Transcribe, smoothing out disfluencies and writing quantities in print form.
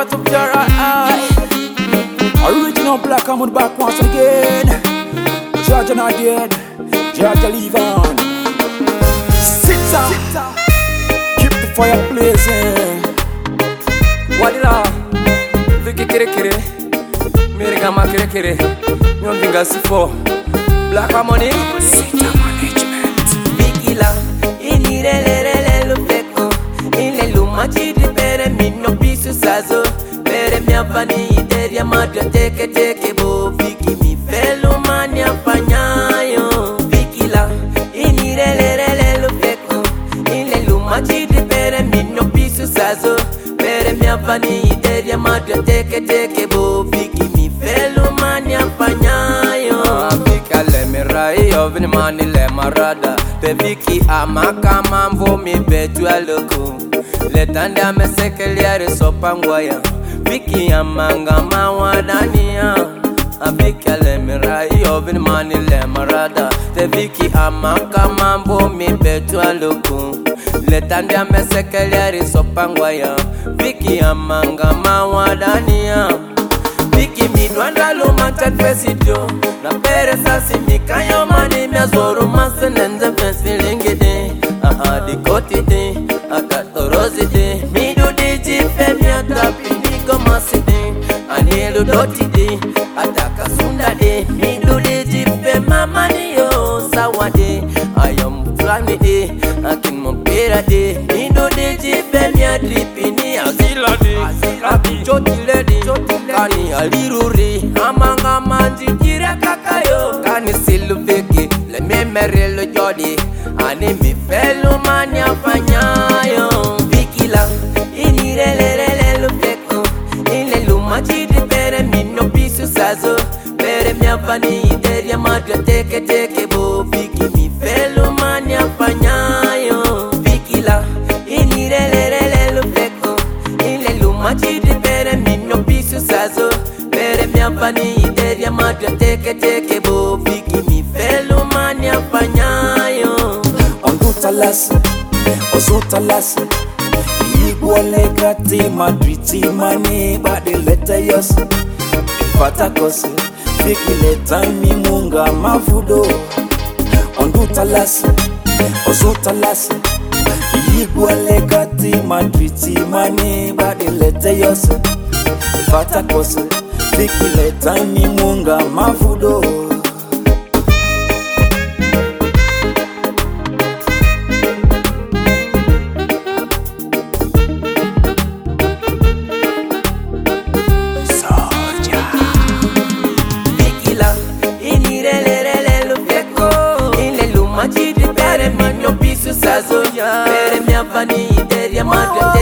out of your eye. Original Black Hammond back once again. Georgia not dead, Georgia leave on. Sit down, keep the fire blazing. What did I? Vicky kere kere, mere gama kere kere. Nyon vinga sifo. Black Hammond, Sita management. Vicky la, inirelelele lupeko. Ile lumachi de pere minno pisu sazo. Pere mi afani ideria madra teke teke bo. Vicky mi felo mani afanyayo. Vicky la, inirelelele lupeko. Ile lumachi de pere minno pisu sazo. Pere mi afani ideria madra teke teke bo. Vicky mi felo mani afanyayo. Vika le mirai ovini mani le marada. Pe Vicky amaka mambo mi betu aloko. Le tanda me sekeliare sopangwaya. Vicky amanga mawadania. Vika le mirai ovini mani le marada. Pe Vicky amaka mambo mi betu aloko. Le tanda me sekeliare sopangwaya. Vicky amanga mawadania. Vicky mi nwanda luma chat fesidio. Na pere sasi mi kanyo mani mi azoro masa nende fesi lingede. Di koti de, akatorozi de. Mi do de jife mi atapi niko masi de. Anielu doti de, ataka sunda de. Mi do de jife mama ni yo sawa de. Ayom flani de, akin mo pera de. Mi do de jife mi adripi ni azila de. Abi chotile de, kani aliruri. Amanga manji jira kakayo. Kani silu veki, le memere lo jodi. Ani mi felo mani afanyayo. Vicky la, inirelelele lupeko. Ile lumachi de pere minno pisu sazo. Pere mi afani ideria madra teke teke bo. Vicky mi felo mani afanyayo. Vicky la, inirelelele lupeko. Ile lumachi de pere minno pisu sazo. Pere mi afani ideria madra teke teke bo. Vicky mi felo mani afanyayo. Talas, Talas. Iguale gati madriti mani bade leta yos. Fatakos, Vicky leta mi munga mavudo. Talas, Talas. Iguale gati madriti mani bade leta yos. Fatakos, Vicky leta mi munga mavudo. Pere mi afani ideria madra